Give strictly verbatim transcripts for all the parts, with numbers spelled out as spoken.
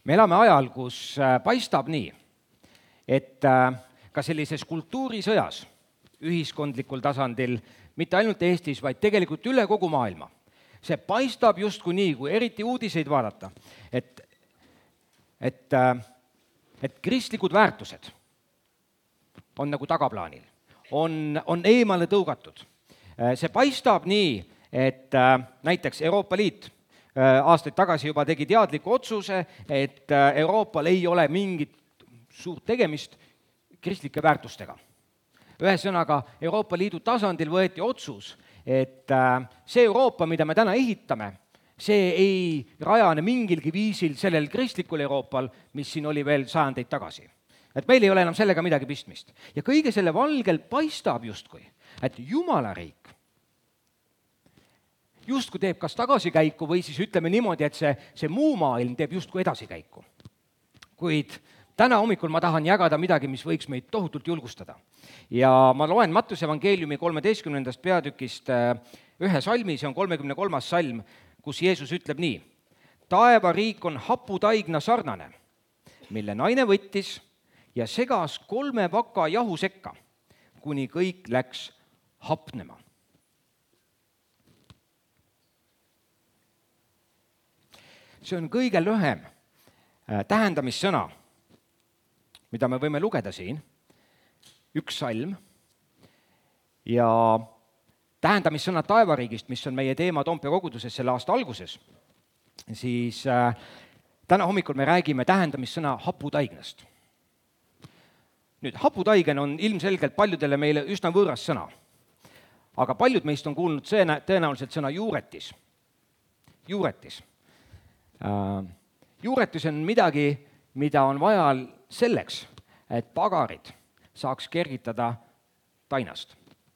Me elame ajal, kus paistab nii, et ka sellises kultuurisõjas, ühiskondlikul tasandil, mitte ainult Eestis, vaid tegelikult üle kogu maailma, see paistab justkui nii, kui eriti uudiseid vaadata, et, et, et kristlikud väärtused on nagu tagaplaanil, on, on eemale tõugatud. See paistab nii, et näiteks Euroopa Liit aastaid tagasi juba tegi teadliku otsuse, et Euroopal ei ole mingit suurt tegemist kristlike väärtustega. Ühesõnaga, Euroopa Liidu tasandil võeti otsus, et see Euroopa, mida me täna ehitame, see ei rajane mingilgi viisil sellel kristlikul Euroopal, mis siin oli veel sajandeid tagasi. Et meil ei ole enam sellega midagi pistmist. Ja kõige selle valgel paistab justkui, et Jumala riik justkui teeb kas tagasikäiku või siis ütleme niimoodi, et see, see muu maailm teeb justkui edasikäiku. Kuid täna hommikul ma tahan jagada midagi, mis võiks meid tohutult julgustada. Ja ma loen Mattuse evangeeliumi kolmeteistkümnendast peatükist ühe salmi, see on kolmekümne kolmas salm, kus Jeesus ütleb nii. Taevariik on haputaigna sarnane, mille naine võttis ja segas kolme vaka jahu sekka, kuni kõik läks hapnema. See on kõige lühem tähendamissõna, mida me võime lugeda siin, üks salm, ja tähendamissõna taevariigist, mis on meie teema Toompea koguduses selle aasta alguses, siis äh, täna hommikul me räägime tähendamissõna haputaignast. Nüüd, haputaigen on ilmselgelt paljudele meile üsna võõras sõna, aga paljud meist on kuulnud sõna, tõenäoliselt sõna juuretis. Juuretis. Juuretis on midagi, mida on vaja selleks, et pagarid saaks kergitada tainast.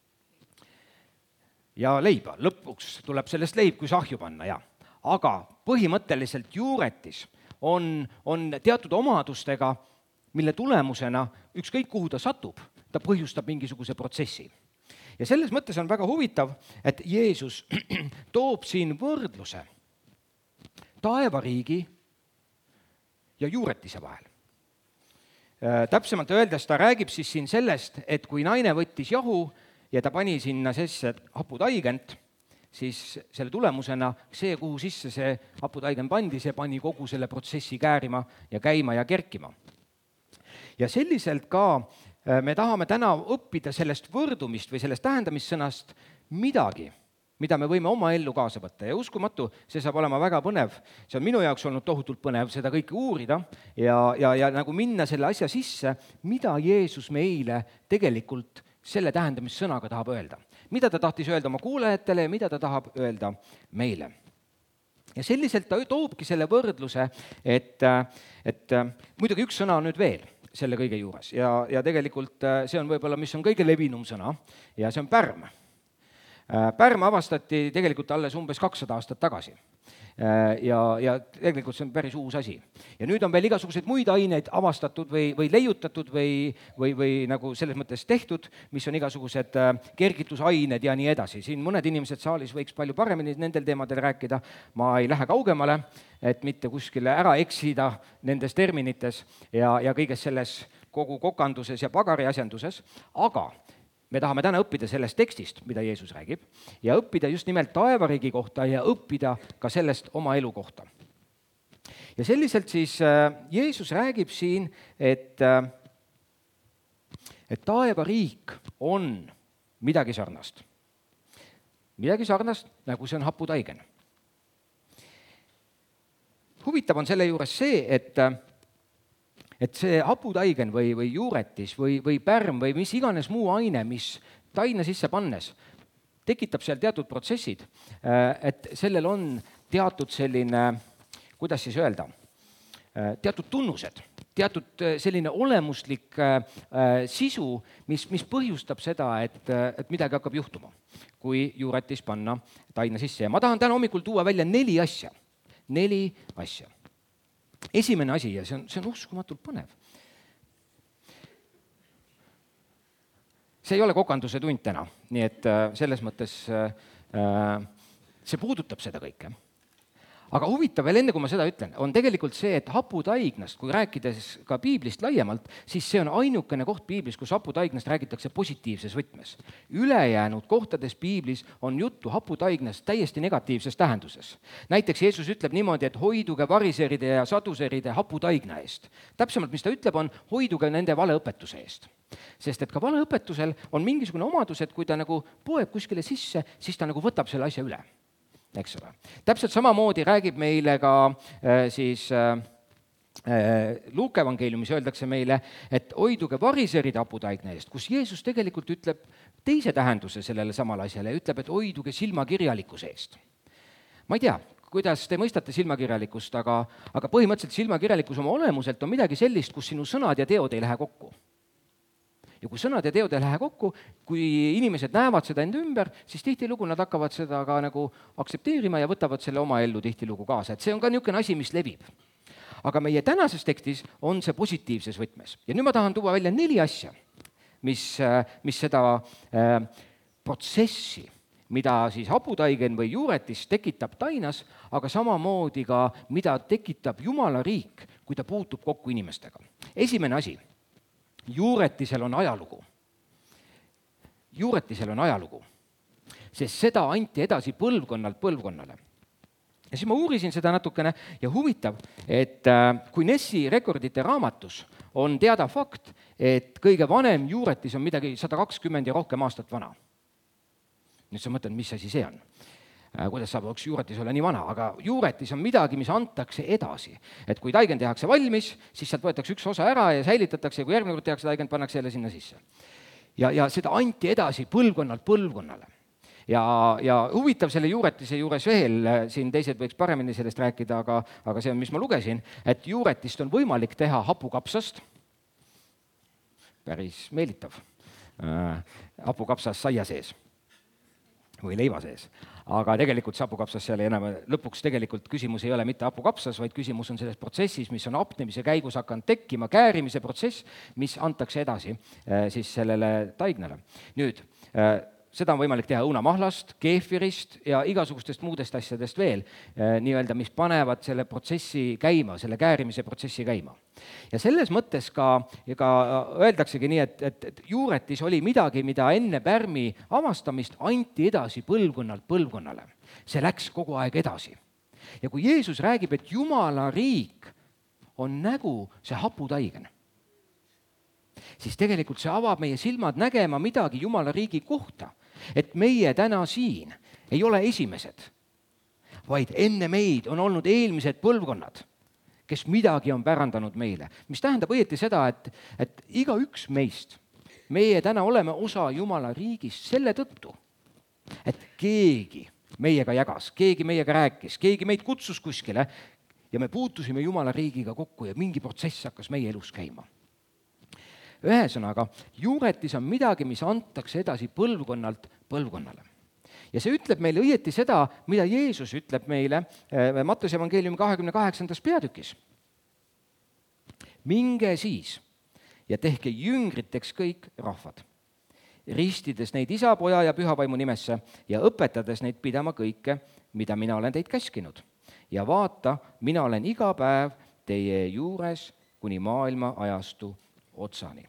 Ja leiba, lõpuks tuleb sellest leib, kui sahju panna, ja. Aga põhimõtteliselt juuretis on, on teatud omadustega, mille tulemusena ükskõik kuhu ta satub, ta põhjustab mingisuguse protsessi. Ja selles mõttes on väga huvitav, et Jeesus toob siin võrdluse taevariigi ja juuretise vahel. Täpsemalt öeldes ta räägib siis siin sellest, et kui naine võttis jahu ja ta pani sinna sisse haputaigent, siis selle tulemusena see, kuhu sisse see haputaigen pandi, see pani kogu selle protsessi käärima ja käima ja kerkima. Ja selliselt ka me tahame täna õppida sellest võrdumist või sellest tähendamissõnast midagi, mida me võime oma ellu kaasa võtta. Ja uskumatu, see saab olema väga põnev. See on minu jaoks olnud tohutult põnev seda kõike uurida ja, ja, ja nagu minna selle asja sisse, mida Jeesus meile tegelikult selle tähendamissõnaga tahab öelda. Mida ta tahtis öelda oma kuulajatele ja mida ta tahab öelda meile. Ja selliselt ta toobki selle võrdluse, et, et muidugi üks sõna on nüüd veel selle kõige juures. Ja, ja tegelikult see on võib-olla, mis on kõige levinum sõna, ja see on pärm. Pärm avastati tegelikult alles umbes kakssada aastat tagasi. Ja, ja tegelikult see on päris uus asi. Ja nüüd on veel igasuguseid muid aineid avastatud või, või leiutatud või, või, või nagu selles mõttes tehtud, mis on igasugused kergitusained ja nii edasi. Siin mõned inimesed saalis võiks palju paremini nendel teemadel rääkida. Ma ei lähe kaugemale, et mitte kuskile ära eksida nendes terminites ja, ja kõiges selles kogu kokanduses ja pagari asjenduses, aga me tahame täna õppida sellest tekstist, mida Jeesus räägib, ja õppida just nimelt taevariigi kohta ja õppida ka sellest oma elu kohta. Ja selliselt siis Jeesus räägib siin, et, et taevariik on midagi sarnast. Midagi sarnast, nagu see on haputaigen. Huvitav on selle juures see, et et see haputaigen või, või juuretis või, või pärm või mis iganes muu aine, mis taina sisse pannes, tekitab seal teatud protsessid, et sellel on teatud selline, kuidas siis öelda, teatud tunnused, teatud selline olemuslik sisu, mis, mis põhjustab seda, et, et midagi hakkab juhtuma, kui juuretis panna taina sisse. Ja ma tahan täna hommikul tuua välja neli asja, neli asja. Esimene asi, ja see on, see on uskumatult põnev. See ei ole kokanduse tund täna, nii et selles mõttes see puudutab seda kõike. aga huvitav veel enne, kui ma seda ütlen, on tegelikult see, et haputaignast, kui rääkides ka piiblist laiemalt, siis see on ainukene koht piiblis, kus haputaignast räägitakse positiivses võtmes. Ülejäänud kohtades piiblis on juttu haputaignast täiesti negatiivses tähenduses. Näiteks Jeesus ütleb niimoodi, et hoiduge variseride ja saduseride haputaigna eest. Täpsemalt, mis ta ütleb, on hoiduge nende valeõpetuse eest. Sest et ka valeõpetusel on mingisugune omadus, et kui ta nagu poeb kuskile sisse, siis ta nagu võtab selle asja üle. Eks ole. Täpselt samamoodi räägib meile ka äh, siis äh, Luuke evangeeliumis öeldakse meile, et hoiduge variseride haputaigna eest, kus Jeesus tegelikult ütleb teise tähenduse sellele samale asjale ja ütleb, et hoiduge silmakirjalikkuse eest. Ma ei tea, kuidas te mõistate silmakirjalikkust, aga, aga põhimõtteliselt silmakirjalikkus oma olemuselt on midagi sellist, kus sinu sõnad ja teod ei lähe kokku. Ja kui sõnad ja teod ei lähe kokku, kui inimesed näevad seda enda ümber, siis tihtilugu nad hakkavad seda ka nagu aktsepteerima ja võtavad selle oma ellu tihtilugu kaasa. Et see on ka niisugune asi, mis levib. Aga meie tänases tekstis on see positiivses võtmes. Ja nüüd ma tahan tuua välja neli asja, mis, mis seda äh, protsessi, mida siis haputaigen või juuretis tekitab tainas, aga samamoodi ka, mida tekitab Jumala riik, kui ta puutub kokku inimestega. Esimene asi. Juuretisel on ajalugu. Juuretisel on ajalugu, sest seda anti edasi põlvkonnalt põlvkonnale. Ja siis ma uurisin seda natukene ja huvitav, et kui Nessi rekordite raamatus on teada fakt, et kõige vanem juuretis on midagi sada kakskümmend ja rohkem aastat vana. Nüüd sa mõtled, mis asi see on? Kuidas saab üks juuretis olla nii vana, aga juuretis on midagi, mis antakse edasi. Et kui taigen tehakse valmis, siis sealt võetakse üks osa ära ja säilitatakse ja kui järgmine kord tehakse taigen, pannakse jälle sinna sisse. Ja, ja seda anti edasi põlvkonnalt põlvkonnale. Ja, ja huvitav selle juuretise juures veel, siin teised võiks paremini sellest rääkida, aga, aga see on, mis ma lugesin, et juuretist on võimalik teha hapukapsast. Päris meelitav. Äh, hapukapsas saia sees või leiva sees. Aga tegelikult see hapukapsas seal enam, lõpuks tegelikult küsimus ei ole mitte hapukapsas, vaid küsimus on selles protsessis, mis on apnemise käigus hakanud tekkima, käärimise protsess, mis antakse edasi siis sellele taignale. Nüüd, seda on võimalik teha õunamahlast, keefirist ja igasugustest muudest asjadest veel, nii-öelda, mis panevad selle protsessi käima, selle käärimise protsessi käima. Ja selles mõttes ka, ka öeldaksegi nii, et, et, et juuretis oli midagi, mida enne pärmi avastamist anti edasi põlvkonnalt põlvkonnale. See läks kogu aeg edasi. Ja kui Jeesus räägib, et Jumala riik on nägu see haputaigen, siis tegelikult see avab meie silmad nägema midagi Jumala riigi kohta. Et meie täna siin ei ole esimesed, vaid enne meid on olnud eelmised põlvkonnad, kes midagi on pärandanud meile. Mis tähendab õieti seda, et, et iga üks meist, meie täna oleme osa Jumala riigist selle tõttu, et keegi meiega jagas, keegi meiega rääkis, keegi meid kutsus kuskile ja me puutusime Jumala riigiga kokku ja mingi protsess hakkas meie elus käima. Ühesõnaga, juuretis on midagi, mis antakse edasi põlvkonnalt põlvkonnale. Ja see ütleb meile õieti seda, mida Jeesus ütleb meile Mattuse evangeeliumi kahekümne kaheksandas peatükis. Minge siis ja tehke jüngriteks kõik rahvad, ristides neid isa, poja ja pühavaimu nimesse ja õpetades neid pidama kõike, mida mina olen teid käskinud. Ja vaata, mina olen iga päev teie juures kuni maailma ajastu otsani.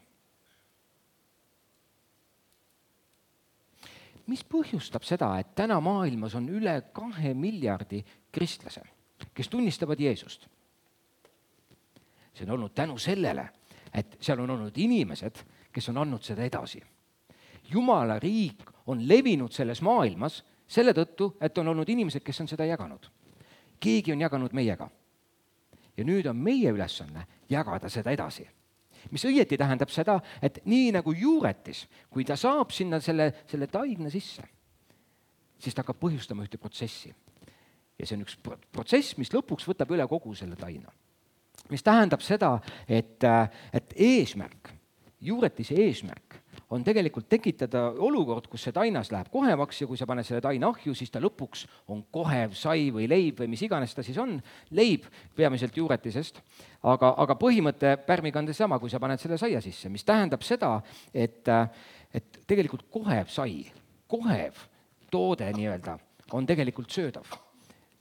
Mis põhjustab seda, et täna maailmas on üle kahe miljardi kristlase, kes tunnistavad Jeesust? See on olnud tänu sellele, et seal on olnud inimesed, kes on andnud seda edasi. Jumala riik on levinud selles maailmas selle tõttu, et on olnud inimesed, kes on seda jaganud. Keegi on jaganud meiega. Ja nüüd on meie ülesanne jagada seda edasi. Mis õieti tähendab seda, et nii nagu juuretis, kui ta saab sinna selle, selle taigna sisse, siis ta hakkab põhjustama ühte protsessi. Ja see on üks protsess, mis lõpuks võtab üle kogu selle taina. Mis tähendab seda, et, et eesmärk, juuretise eesmärk on tegelikult tekitada olukord, kus see tainas läheb kohevaks ja kui sa paned selle taina ahju, siis ta lõpuks on kohev sai või leib või mis iganes ta siis on, leib peamiselt juuretisest, aga, aga põhimõte pärmiga on sama, kui sa paned selle saia sisse, mis tähendab seda, et, et tegelikult kohev sai, kohev toode nii-öelda on tegelikult söödav.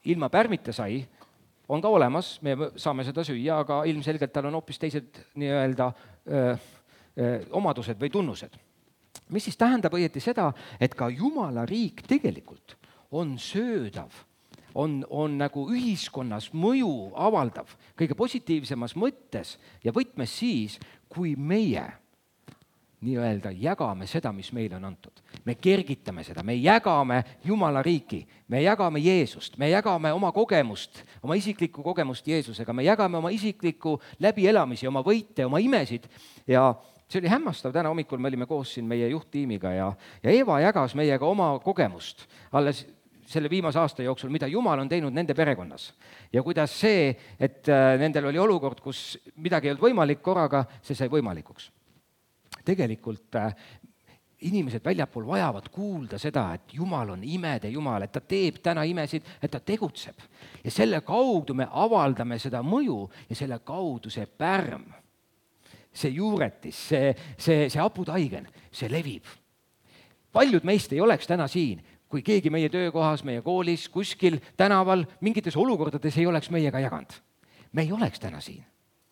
ilma pärmita sai, on ka olemas, me saame seda süüa, aga ilmselgelt tal on hoopis teised nii-öelda öö, öö, omadused või tunnused. Mis siis tähendab õieti seda, et ka Jumala riik tegelikult on söödav, on, on nagu ühiskonnas mõju avaldav kõige positiivsemas mõttes ja võtmes siis, kui meie nii-öelda jagame seda, mis meile on antud. Me kergitame seda, me jagame Jumala riiki, me jagame Jeesust, me jagame oma kogemust, oma isiklikku kogemust Jeesusega, me jagame oma isiklikku läbielamisi, oma võite, oma imesid ja see oli hämmastav, täna hommikul me olime koos siin meie juhttiimiga ja, ja Eva jagas meiega oma kogemust alles selle viimase aasta jooksul, mida Jumal on teinud nende perekonnas. Ja kuidas see, et nendel oli olukord, kus midagi ei olnud võimalik korraga, see sai võimalikuks. Tegelikult äh, inimesed väljapool vajavad kuulda seda, et Jumal on imede Jumal, et ta teeb täna imesid, et ta tegutseb. Ja selle kaudu me avaldame seda mõju ja selle kaudu see pärm, see juuretis, see, see, see haputaigen, see levib. Paljud meist ei oleks täna siin, kui keegi meie töökohas, meie koolis, kuskil, tänaval, mingites olukordades ei oleks meiega jaganud. Me ei oleks täna siin.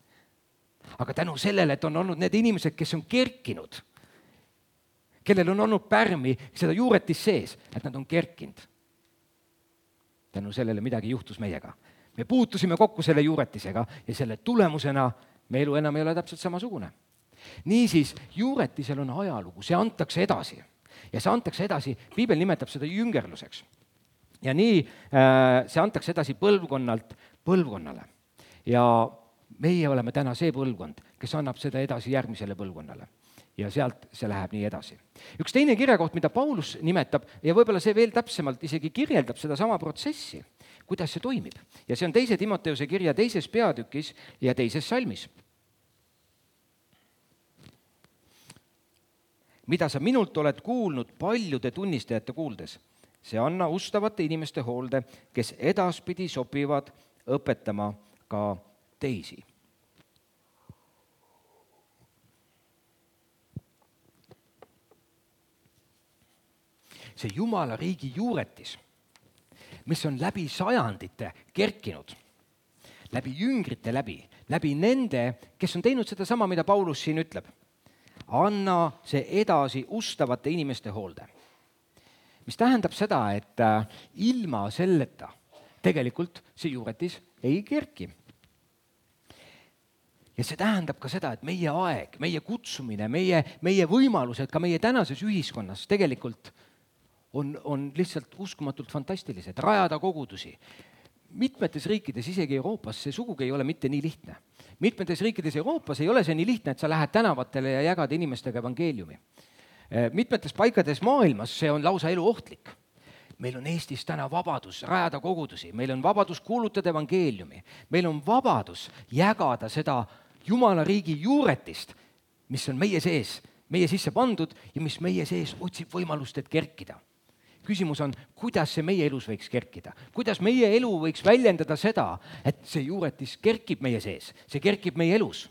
Aga tänu sellele, et on olnud need inimesed, kes on kerkinud, kellel on olnud pärmi, seda juuretis sees, et nad on kerkinud. Tänu sellele midagi juhtus meiega. Me puutusime kokku selle juuretisega ja selle tulemusena me elu enam ei ole täpselt samasugune. Niisiis, juuretisel on ajalugu, see antakse edasi. Ja see antakse edasi, Piibel nimetab seda jüngerluseks. Ja nii äh, see antakse edasi põlvkonnalt põlvkonnale. Ja meie oleme täna see põlvkond, kes annab seda edasi järgmisele põlvkonnale. Ja sealt see läheb nii edasi. Üks teine kirjakoht, mida Paulus nimetab, ja võib-olla see veel täpsemalt isegi kirjeldab seda sama protsessi, kuidas see toimib. Ja see on teise Timoteuse kirja teises peatükis ja teises salmis. Mida sa minult oled kuulnud paljude tunnistajate kuuldes, see anna ustavate inimeste hoolde, kes edaspidi sobivad õpetama ka teisi. See Jumala riigi juuretis, mis on läbi sajandite kerkinud, läbi jüngrite läbi, läbi nende, kes on teinud seda sama, mida Paulus siin ütleb. Anna see edasi ustavate inimeste hoolde. Mis tähendab seda, et ilma selleta tegelikult see juuretis ei kerki. Ja see tähendab ka seda, et meie aeg, meie kutsumine, meie, meie võimalused ka meie tänases ühiskonnas tegelikult on, on lihtsalt uskumatult fantastilised. Rajada kogudusi. Mitmetes riikides, isegi Euroopas, see sugugi ei ole mitte nii lihtne. Mitmetes riikides Euroopas ei ole see nii lihtne, et sa lähed tänavatele ja jagad inimestega evangeeliumi. Mitmetes paikades maailmas see on lausa elu ohtlik. Meil on Eestis täna vabadus rajada kogudusi, meil on vabadus kuulutada evangeeliumi, meil on vabadus jagada seda Jumala riigi juuretist, mis on meie sees, meie sisse pandud ja mis meie sees otsib võimalust, et kerkida. Küsimus on, kuidas see meie elus võiks kerkida, kuidas meie elu võiks väljendada seda, et see juuretis kerkib meie sees, see kerkib meie elus.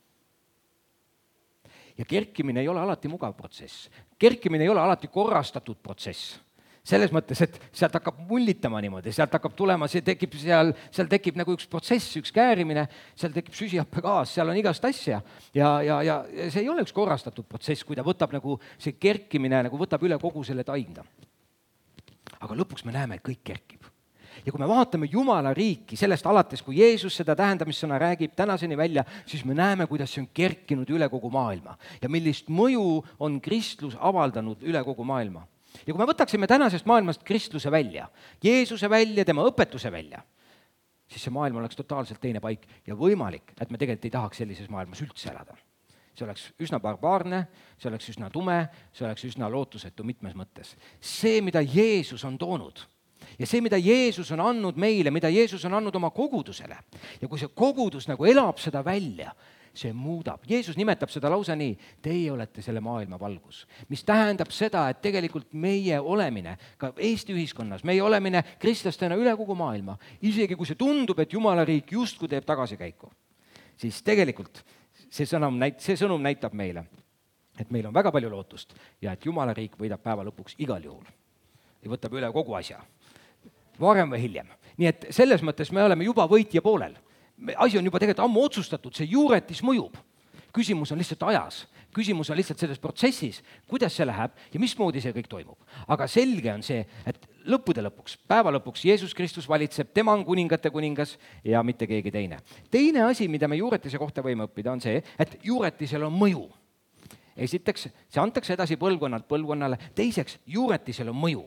Ja kerkimine ei ole alati mugav protsess, kerkimine ei ole alati korrastatud protsess. Selles mõttes, et sealt hakkab mullitama niimoodi, sealt hakkab tulema, see tekib seal, seal tekib nagu üks protsess, üks käärimine, seal tekib süsihappegaas, seal on igast asja ja, ja, ja see ei ole üks korrastatud protsess, kui ta võtab nagu see kerkimine, nagu võtab üle kogu selle tainda. Aga lõpuks me näeme, et kõik kerkib. Ja kui me vaatame Jumala riiki sellest alates, kui Jeesus seda tähendamissõna räägib tänaseni välja, siis me näeme, kuidas see on kerkinud üle kogu maailma ja millist mõju on kristlus avaldanud üle kogu maailma. Ja kui me võtaksime tänasest maailmast kristluse välja, Jeesuse välja, tema õpetuse välja, siis see maailm oleks totaalselt teine paik ja võimalik, et me tegelikult ei tahaks sellises maailmas üldse elada. See oleks üsna barbaarne, see oleks üsna tume, see oleks üsna lootusetu mitmes mõttes. See, mida Jeesus on toonud ja see, mida Jeesus on andnud meile, mida Jeesus on andnud oma kogudusele ja kui see kogudus nagu elab seda välja, see muudab. Jeesus nimetab seda lausa nii, teie olete selle maailma valgus, mis tähendab seda, et tegelikult meie olemine ka Eesti ühiskonnas, meie olemine kristlastena üle kogu maailma, isegi kui see tundub, et Jumala riik justkui teeb tagasikäiku, siis tegelikult see sõnum, näit, see sõnum näitab meile, et meil on väga palju lootust ja et Jumala riik võidab päeva lõpuks igal juhul ja võtab üle kogu asja. varem või hiljem. nii et selles mõttes me oleme juba võitja poolel. asi on juba tegelikult ammu otsustatud, see juuretis mõjub. küsimus on lihtsalt ajas, küsimus on lihtsalt selles protsessis, kuidas see läheb ja mismoodi see kõik toimub. aga selge on see, et lõppude lõpuks, päeva lõpuks Jeesus Kristus valitseb, tema on kuningate kuningas ja mitte keegi teine. teine asi, mida me juuretise kohta võime õppida, on see, et juuretisel on mõju. esiteks, see antakse edasi põlvkonnalt põlvkonnale, teiseks, juuretisel on mõju.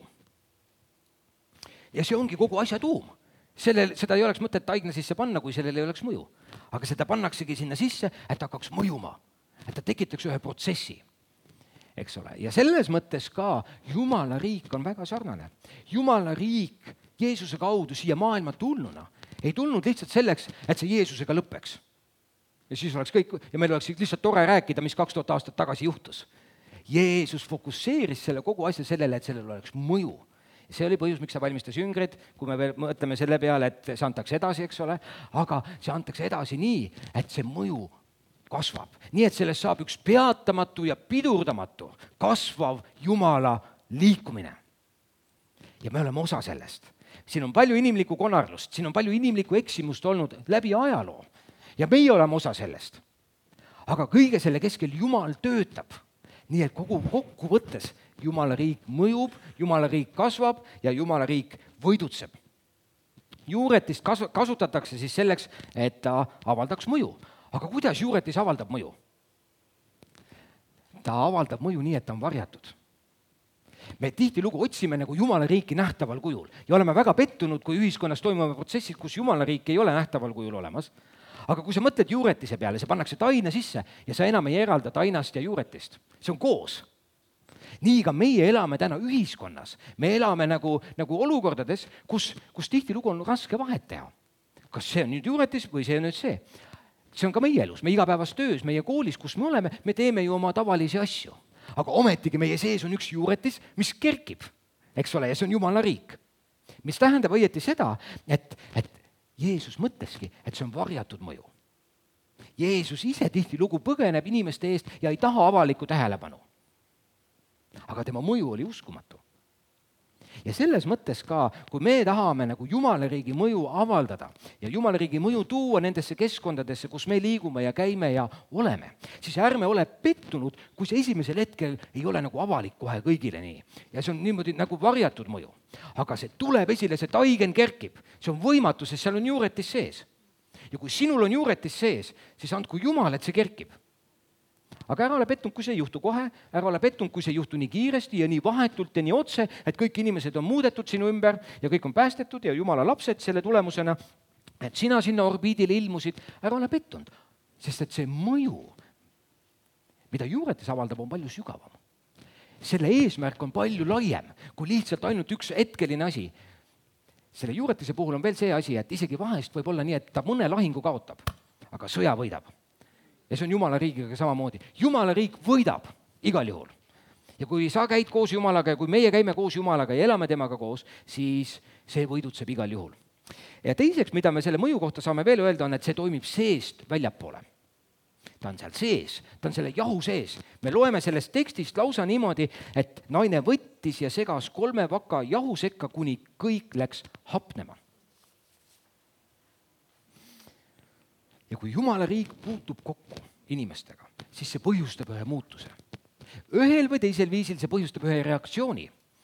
ja see ongi kogu asja tuum. Sellel, seda ei oleks mõtet taigna sisse panna, kui sellel ei oleks mõju. Aga seda pannaksegi sinna sisse, et hakkaks mõjuma, et ta tekitaks ühe protsessi, eks ole. Ja selles mõttes ka Jumala riik on väga sarnane. Jumala riik Jeesuse kaudu siia maailma tulnuna ei tulnud lihtsalt selleks, et see Jeesusega lõpeks. Ja siis oleks kõik, ja meil oleks lihtsalt tore rääkida, mis kaks tuhat aastat tagasi juhtus. Jeesus fokusseeris selle kogu asja sellele, et sellel oleks mõju. See oli põhjus, miks ta valmistas jüngrid, kui me veel mõtleme selle peale, et see antakse edasi, eks ole, aga see antakse edasi nii, et see mõju kasvab. Nii, et sellest saab üks peatamatu ja pidurdamatu kasvav Jumala liikumine. Ja me oleme osa sellest. Siin on palju inimlikku konarlust, siin on palju inimlikku eksimust olnud läbi ajaloo ja meie oleme osa sellest. Aga kõige selle keskel Jumal töötab, nii et kogu kokku võttes Jumala riik mõjub, Jumala riik kasvab ja Jumala riik võidutseb. Juuretist kas- kasutatakse siis selleks, et ta avaldaks mõju. Aga kuidas juuretis avaldab mõju? Ta avaldab mõju nii, et ta on varjatud. Me tihtilugu otsime nagu Jumala riiki nähtaval kujul ja oleme väga pettunud, kui ühiskonnas toimuvad protsessid, kus Jumala riik ei ole nähtaval kujul olemas. Aga kui sa mõtled juuretise peale, see pannakse taina sisse ja sa enam ei eralda tainast ja juuretist. See on koos. Nii ka meie elame täna ühiskonnas. Me elame nagu, nagu olukordades, kus, kus tihtilugu on raske vahet teha. Kas see on nüüd juuretis või see on nüüd see? See on ka meie elus, me igapäevas töös, meie koolis, kus me oleme, me teeme ju oma tavalisi asju. Aga ometigi meie sees on üks juuretis, mis kerkib, eks ole, ja see on Jumala riik. Mis tähendab õieti seda, et, et Jeesus mõtleski, et see on varjatud mõju. Jeesus ise tihtilugu põgeneb inimeste eest ja ei taha avalikku tähelepanu. Aga tema mõju oli uskumatu. Ja selles mõttes ka, kui me tahame nagu Jumala riigi mõju avaldada ja Jumala riigi mõju tuua nendesse keskkondadesse, kus me liigume ja käime ja oleme, siis ärme ole pettunud, kui see esimesel hetkel ei ole nagu avalik kohe kõigile nii. Ja see on niimoodi nagu varjatud mõju. Aga see tuleb esile, see taigen kerkib. See on võimatu, sest seal on juuretis sees. Ja kui sinul on juuretis sees, siis andku Jumal, et see kerkib. Aga ära ole pettunud, kui see ei juhtu kohe, ära ole pettunud, kui see ei juhtu nii kiiresti ja nii vahetult ja nii otse, et kõik inimesed on muudetud sinu ümber ja kõik on päästetud ja Jumala lapsed selle tulemusena, et sina sinna orbiidile ilmusid, ära ole pettunud. Sest et see mõju, mida juuretis avaldab, on palju sügavam. Selle eesmärk on palju laiem, kui lihtsalt ainult üks hetkeline asi. Selle juuretise puhul on veel see asi, et isegi vahest võib olla nii, et ta mõne lahingu kaotab, aga sõja võidab. Ja see on Jumala riigiga samamoodi. Jumala riik võidab igal juhul. Ja kui sa käid koos Jumalaga ja kui meie käime koos Jumalaga ja elame temaga koos, siis see võidutseb igal juhul. Ja teiseks, mida me selle mõju kohta saame veel öelda, on, et see toimib seest väljapoole. Ta on seal sees, ta on selle jahu sees. Me loeme sellest tekstist lausa niimoodi, et naine võttis ja segas kolme vaka jahu sekka, kuni kõik läks hapnema. Ja kui Jumala riik puutub kokku inimestega, siis see põhjustab ühe muutuse. Ühel või teisel viisil see põhjustab ühe reaktsiooni.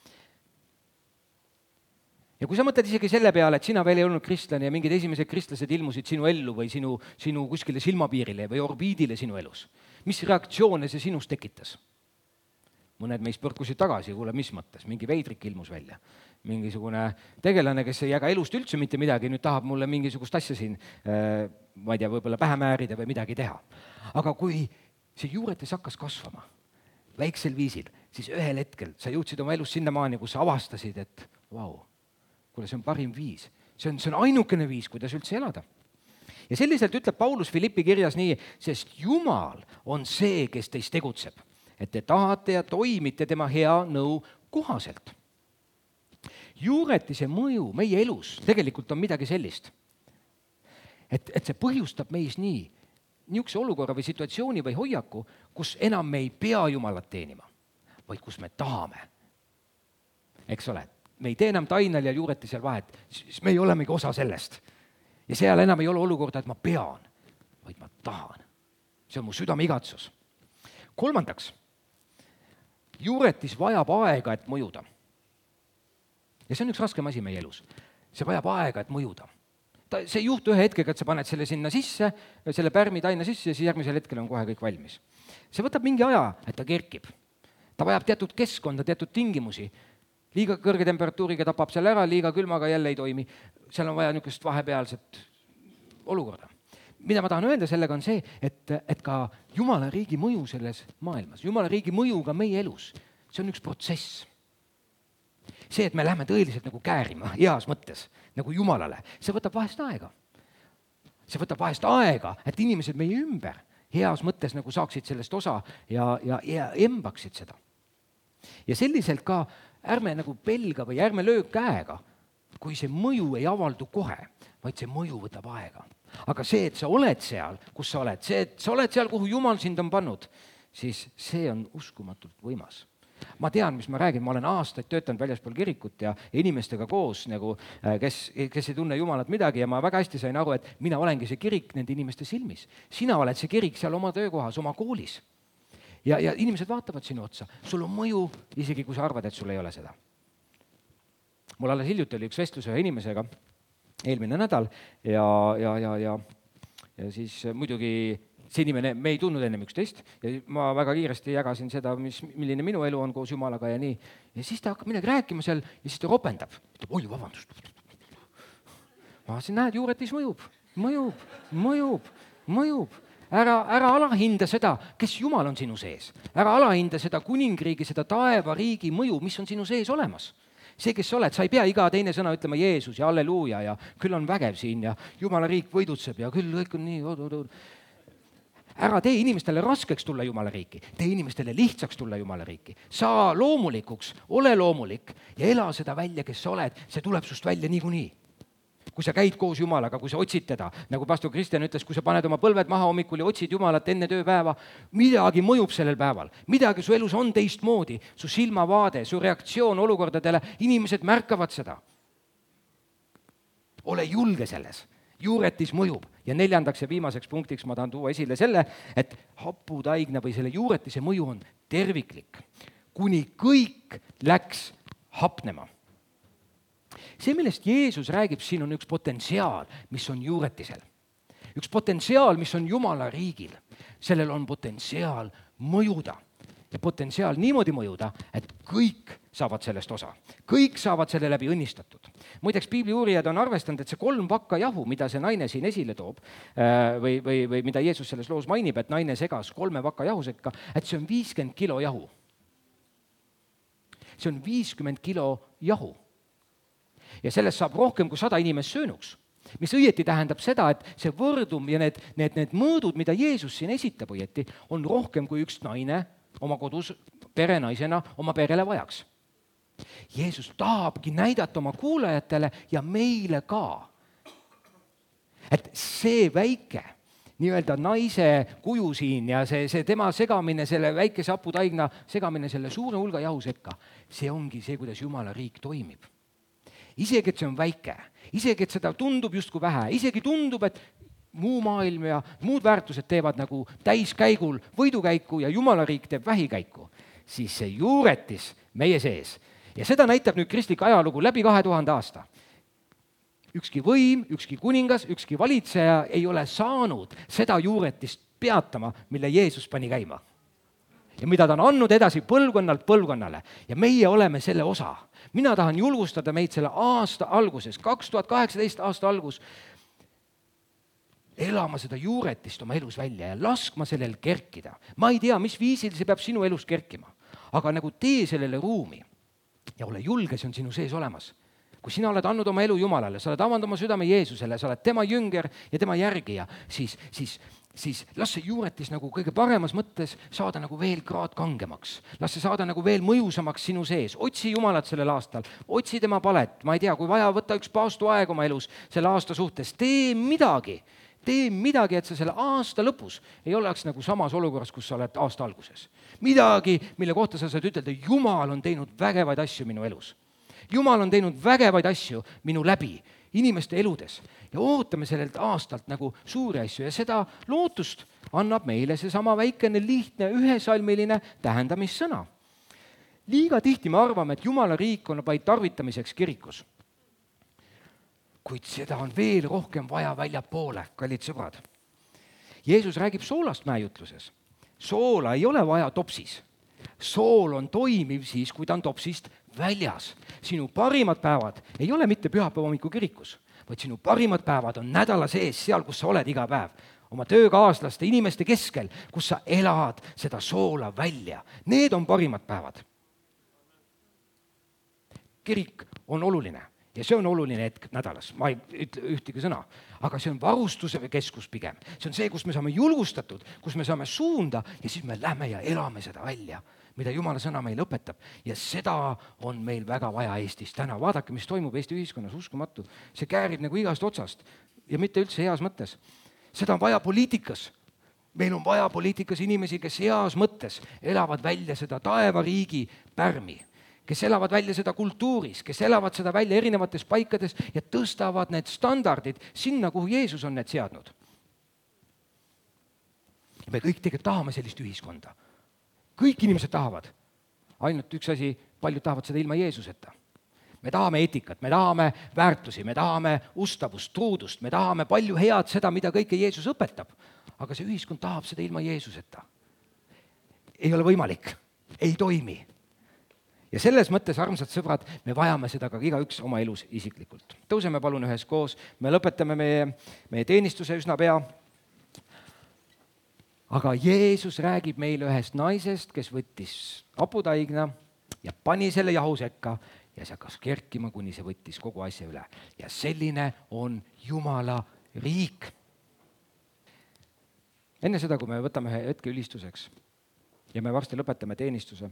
Ja kui sa mõtled isegi selle peale, et sina veel ei olnud kristlane ja mingid esimesed kristlased ilmusid sinu ellu või sinu, sinu kuskile silmapiirile või orbiidile sinu elus, mis reaktsioone see sinus tekitas? Mõned meist põrkusid tagasi, kuule, mis mõttes, mingi veidrik ilmus välja. Mingisugune tegelane, kes ei jaga elust üldse mitte midagi, nüüd tahab mulle mingisugust asja siin, ma ei tea, võib-olla pähe määrida või midagi teha. Aga kui see juuretis hakkas kasvama väiksel viisil, siis ühel hetkel sa jõudsid oma elus sinnamaani, kus sa avastasid, et vau, kuule, see on parim viis. See on, see on ainukene viis, kuidas üldse elada. Ja selliselt ütleb Paulus Filippi kirjas nii, sest Jumal on see, kes teist tegutseb, et te tahate ja toimite tema hea nõu kohaselt. Juuretise mõju meie elus tegelikult on midagi sellist, et, et see põhjustab meis nii, niisuguse olukorra või situatsiooni või hoiaku, kus enam me ei pea Jumalat teenima, vaid kus me tahame. Eks ole, me ei tee enam tainal ja juuretisel vahet, siis me ei olemegi osa sellest. Ja seal enam ei ole olukorda, et ma pean, vaid ma tahan. See on mu südame igatsus. Kolmandaks, juuretis vajab aega, et mõjuda. Ja see on üks raskem asi meie elus. See vajab aega, et mõjuda. Ta, see ei juhtu ühe hetkega, et sa paned selle sinna sisse, selle pärmi taina sisse ja siis järgmisel hetkel on kohe kõik valmis. See võtab mingi aja, et ta kerkib. Ta vajab teatud keskkonda, teatud tingimusi. Liiga kõrge temperatuuriga tapab seal ära, liiga külmaga jälle ei toimi. Seal on vaja niisugust vahepealset olukorda. Mida ma tahan öelda sellega on see, et, et ka Jumala riigi mõju selles maailmas, Jumala riigi mõju ka meie elus, see on üks protsess. See, et me lähme tõeliselt nagu käärima, heas mõttes, nagu Jumalale, see võtab vahest aega. See võtab vahest aega, et inimesed meie ümber heas mõttes nagu saaksid sellest osa ja, ja, ja embaksid seda. Ja selliselt ka ärme nagu pelga või ärme löö käega, kui see mõju ei avaldu kohe, vaid see mõju võtab aega. Aga see, et sa oled seal, kus sa oled, see, et sa oled seal, kuhu Jumal sind on pannud, siis see on uskumatult võimas. Ma tean, mis ma räägin, ma olen aastaid töötanud väljaspool kirikut ja inimestega koos, nagu, kes, kes ei tunne Jumalat midagi ja ma väga hästi sain aru, et mina olengi see kirik nende inimeste silmis. Sina oled see kirik seal oma töökohas, oma koolis. Ja, ja inimesed vaatavad sinu otsa. Sul on mõju, isegi kui sa arvad, et sul ei ole seda. Mul alles hiljuti oli üks vestlus ühe inimesega, eelmine nädal ja, ja, ja, ja, ja siis muidugi see inimene, me ei tundnud enne üksteist ja ma väga kiiresti jagasin seda, mis, milline minu elu on koos Jumalaga ja nii. Ja siis ta hakkab midagi rääkima seal ja siis ta ropendab. Ütleb, oi, vabandust. Ma siin näed, juuretis mõjub, mõjub, mõjub, mõjub. Ära, ära alahinda seda, kes Jumal on sinu sees. Ära alahinda seda kuningriigi, seda taeva riigi mõju, mis on sinu sees olemas. See, kes sa oled, sa ei pea iga teine sõna ütlema Jeesus ja halleluuja ja küll on vägev siin ja Jumala riik võidutseb ja küll kõik on nii. Ära tee inimestele raskeks tulla Jumala riiki, tee inimestele lihtsaks tulla Jumala riiki. Saa loomulikuks, ole loomulik ja ela seda välja, kes sa oled, see tuleb sust välja niikuinii. Kui sa käid koos Jumalaga, kui sa otsid teda, nagu pastor Kristjan ütles, kui sa paned oma põlved maha hommikul ja otsid Jumalat enne tööpäeva, midagi mõjub sellel päeval. Midagi su elus on teistmoodi, su silmavaade, su reaktsioon olukordadele, inimesed märkavad seda. Ole julge selles, juuretis mõjub. Ja neljandaks ja viimaseks punktiks ma tahan tuua esile selle, et haputaigna või selle juuretise mõju on terviklik, kuni kõik läks hapnema. See, millest Jeesus räägib, siin on üks potentsiaal, mis on juuretisel. Üks potentsiaal, mis on Jumala riigil. Sellel on potentsiaal mõjuda. Ja potentsiaal niimoodi mõjuda, et kõik saavad sellest osa. Kõik saavad selle läbi õnnistatud. Muideks, piibliuurijad on arvestanud, et see kolm vakka jahu, mida see naine siin esile toob, või, või, või mida Jeesus selles loos mainib, et naine segas kolme vakka jahu sekka, et see on viiskümmend kilo jahu. See on viiskümmend kilo jahu. Ja sellest saab rohkem kui sada inimest söönuks, mis õieti tähendab seda, et see võrdum ja need, need, need mõõdud, mida Jeesus siin esitab õieti, on rohkem kui üks naine oma kodus perenaisena oma perele vajaks. Jeesus tahabki näidata oma kuulajatele ja meile ka, et see väike nii-öelda naise kuju siin ja see, see tema segamine, selle väikese haputaigna segamine selle suure hulga jahu sekka, see ongi see, kuidas Jumala riik toimib. Isegi, et see on väike, isegi, et seda tundub justkui vähe, isegi tundub, et muu maailm ja muud väärtused teevad nagu täiskäigul võidukäiku ja Jumala riik teeb vähikäiku, siis see juuretis meie sees. Ja seda näitab nüüd kristlik ajalugu läbi kahe tuhande aasta. Ükski võim, ükski kuningas, ükski valitseja ei ole saanud seda juuretist peatama, mille Jeesus pani käima. Ja mida ta on andnud edasi põlvkonnalt põlvkonnale. Ja meie oleme selle osa. Mina tahan julgustada meid selle aasta alguses, kaks tuhat kaheksateist aasta algus, elama seda juuretist oma elus välja ja laskma sellel kerkida. Ma ei tea, mis viisil see peab sinu elus kerkima, aga nagu tee sellele ruumi ja ole julge, see on sinu sees olemas. Kui sina oled andnud oma elu Jumalale, sa oled avanud oma südame Jeesusele, sa oled tema jünger ja tema järgija, siis, siis, siis las see juuretis nagu kõige paremas mõttes saada nagu veel kraad kangemaks. Las see saada nagu veel mõjusamaks sinu sees. Otsi Jumalat sellel aastal, otsi tema palet. Ma ei tea, kui vaja võtta üks paastu aeg oma elus selle aasta suhtes, tee midagi. Tee midagi, et sa selle aasta lõpus ei oleks nagu samas olukorras, kus sa oled aasta alguses. Midagi, mille kohta sa saad ütelda, Jumal on teinud vägevaid asju minu elus. Jumal on teinud vägevaid asju minu läbi, inimeste eludes ja ootame sellelt aastalt nagu suuri asju ja seda lootust annab meile seesama väikene, lihtne, ühesalmiline tähendamissõna. Liiga tihti me arvame, et Jumala riik on vaid tarvitamiseks kirikus. Kuid seda on veel rohkem vaja väljapoole, kallid sõbrad. Jeesus räägib soolast mäejutluses. Soola ei ole vaja topsis. Sool on toimiv siis, kui ta on topsist väljas. Sinu parimad päevad ei ole mitte pühapäeva hommiku kirikus, vaid sinu parimad päevad on nädala sees, seal, kus sa oled iga päev. Oma töökaaslaste, inimeste keskel, kus sa elad seda soola välja. Need on parimad päevad. Kirik on oluline ja see on oluline hetk nädalas, ma ei ütle ühtegi sõna, aga see on varustuse keskus pigem. See on see, kus me saame julgustatud, kus me saame suunda ja siis me lähme ja elame seda välja, mida Jumala sõna meil õpetab. Ja seda on meil väga vaja Eestis täna. Vaadake, mis toimub Eesti ühiskonnas, uskumatu. See käärib nagu igast otsast ja mitte üldse heas mõttes. Seda on vaja poliitikas. Meil on vaja poliitikas inimesi, kes heas mõttes elavad välja seda taevariigi pärmi, kes elavad välja seda kultuuris, kes elavad seda välja erinevates paikades ja tõstavad need standardid sinna, kuhu Jeesus on need seadnud. Me kõik tegelikult tahame sellist ühiskonda. Kõik inimesed tahavad. Ainult üks asi, paljud tahavad seda ilma Jeesuseta. Me tahame eetikat, me tahame väärtusi, me tahame ustavust, truudust, me tahame palju head seda, mida kõike Jeesus õpetab. Aga see ühiskond tahab seda ilma Jeesuseta. Ei ole võimalik, ei toimi. Ja selles mõttes, armsad sõbrad, me vajame seda ka igaüks oma elus isiklikult. Tõuseme palun ühes koos, me lõpetame meie, meie teenistuse üsna pea. Aga Jeesus räägib meile ühest naisest, kes võttis haputaigna ja pani selle jahu sekka ja see hakkas kerkima, kuni see võttis kogu asja üle. Ja selline on Jumala riik. Enne seda, kui me võtame ühe hetke ülistuseks ja me varsti lõpetame teenistuse,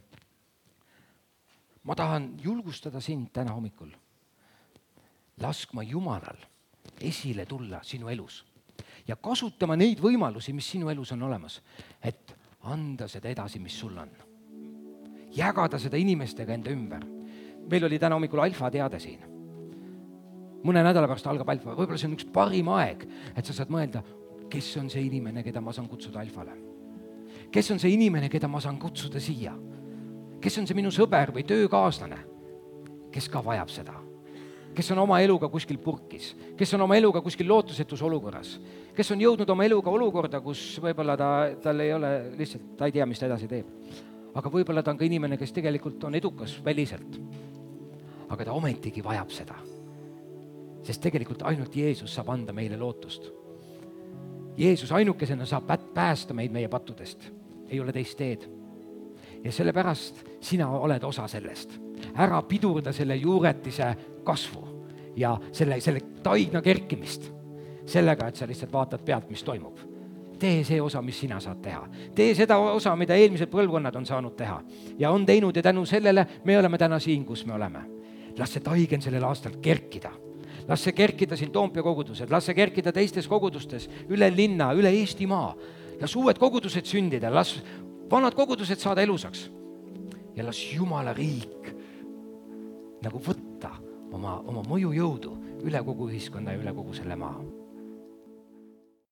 ma tahan julgustada sind täna hommikul laskma Jumalal esile tulla sinu elus ja kasutama neid võimalusi, mis sinu elus on olemas, et anda seda edasi, mis sul on. Jagada seda inimestega enda ümber. Meil oli täna hommikul alfa teade siin. Mõne nädala pärast algab alfa. Võib-olla see on üks parim aeg, et sa saad mõelda, kes on see inimene, keda ma saan kutsuda alfale. Kes on see inimene, keda ma saan kutsuda siia. Kes on see minu sõber või töökaaslane, kes ka vajab seda, kes on oma eluga kuskil purkis, kes on oma eluga kuskil lootusetus olukorras, kes on jõudnud oma eluga olukorda, kus võib-olla ta, tal ei ole lihtsalt, ta ei tea, mis ta edasi teeb. Aga võib-olla ta on ka inimene, kes tegelikult on edukas väliselt, aga ta ometigi vajab seda, sest tegelikult ainult Jeesus saab anda meile lootust. Jeesus ainukesena saab päästa meid meie pattudest, ei ole teist teed. Ja sellepärast sina oled osa sellest. Ära pidurda selle juuretise kasvu ja selle, selle taigna kerkimist sellega, et sa lihtsalt vaatad pealt, mis toimub. Tee see osa, mis sina saad teha. Tee seda osa, mida eelmised põlvkonnad on saanud teha ja on teinud ja tänu sellele me oleme täna siin, kus me oleme. Las see taigen sellel aastal kerkida. Las see kerkida siin Toompea kogudused, las see kerkida teistes kogudustes, üle linna, üle Eestimaa. Las uued kogudused sündida, las vanad kogudused saada elusaks ja las Jumala riik nagu võtta oma, oma mõjujõudu üle kogu ühiskonna ja üle kogu selle maa.